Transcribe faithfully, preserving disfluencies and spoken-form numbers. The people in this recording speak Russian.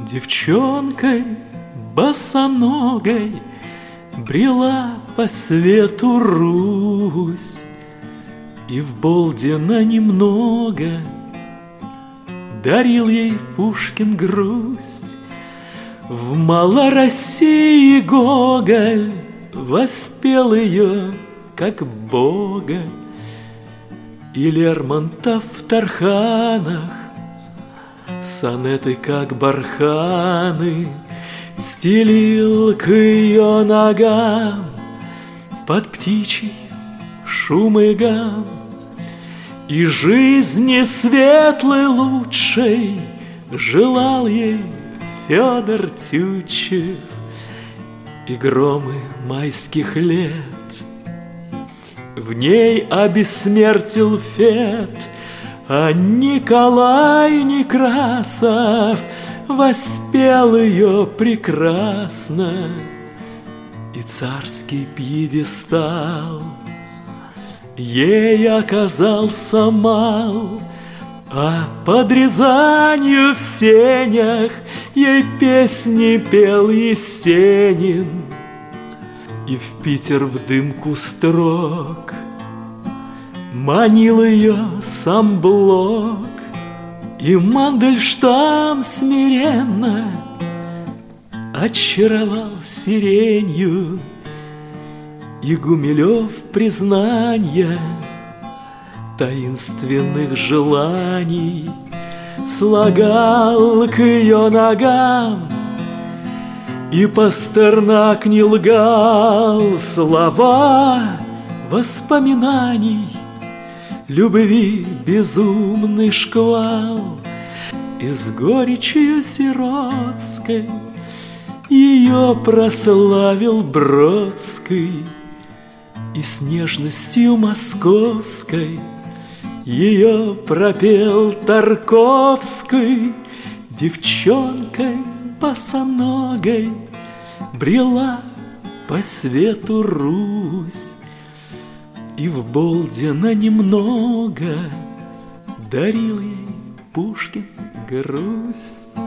Девчонкой босоногой брела по свету Русь, и в Болдина немного дарил ей Пушкин грусть. В Малороссии Гоголь воспел ее как бога, и Лермонтов в Тарханах сонеты как барханы стелил к ее ногам под птичий шум и гам. И жизни светлой лучшей желал ей Федор Тютчев, и громы майских лет в ней обессмертил Фет, а Николай Некрасов воспел ее прекрасно, и царский пьедестал ей оказался мал, а под Рязанью в сенях ей песни пел Есенин. И в Питер в дымку строк манил ее сам Блок, и Мандельштам смиренно очаровал сиренью, и Гумилев признанья таинственных желаний слагал к ее ногам, и Пастернак не лгал слова воспоминаний. Любви безумный шквал, и с горечью сиротской ее прославил Бродский, и с нежностью московской ее пропел Тарковский. Девчонкой босоногой брела по свету Русь, и в Болдина немного дарил ей Пушкин грусть.